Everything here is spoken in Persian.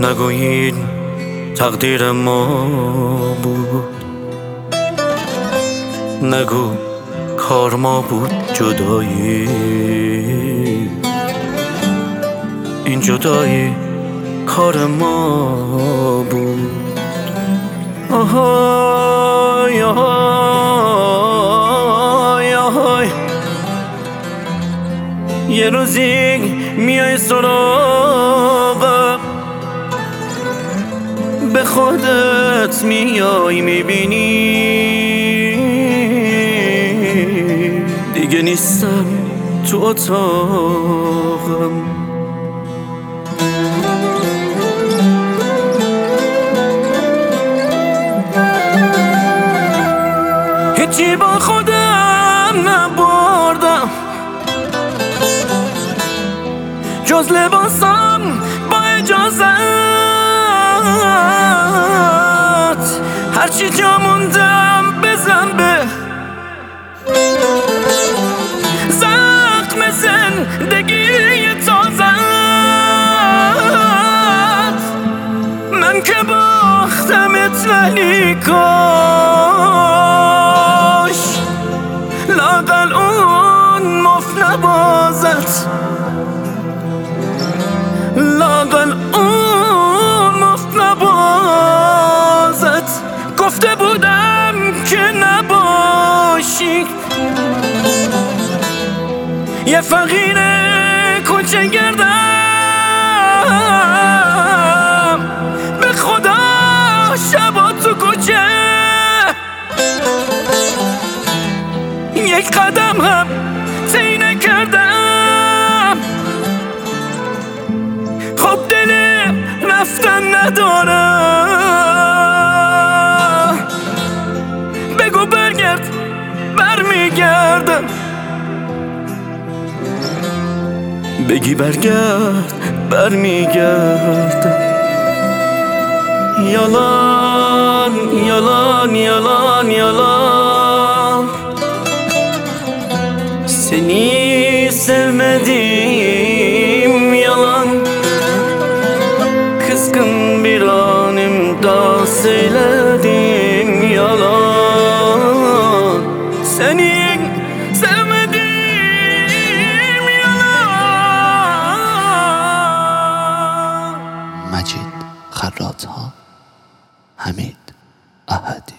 نگویید تقدیر ما بود، نگو کار ما بود جدایی. این جدایی کار ما بود. آهای آهای آهای، یه روزی میای سراغم، به خودت میای میبینی دیگه نیستم تو اتاقم. هیچی با خودم نبردم جز لباسم با اجازت، هرچی جا موندم بزن به زخم زندگی تازت. من که باختمت ولی کاش لااقل اون مفت نبازت، لااقل اون مفت نبازت. گفته بودم که نباشی یه فقیر کوچه گردم، به خدا شبا تو کوچه یک قدم هم طی نکردم. خب دل رفتن ندارم، بگو برگرد برمیگردم، بگی برگرد برمیگردم. Yalan, yalan, yalan, yalan, seni sevmedim yalan. Kızgın bir an imdat söyledim yalan, seni sevmedim yalan. مجید خراط‌ها، حمید احدی.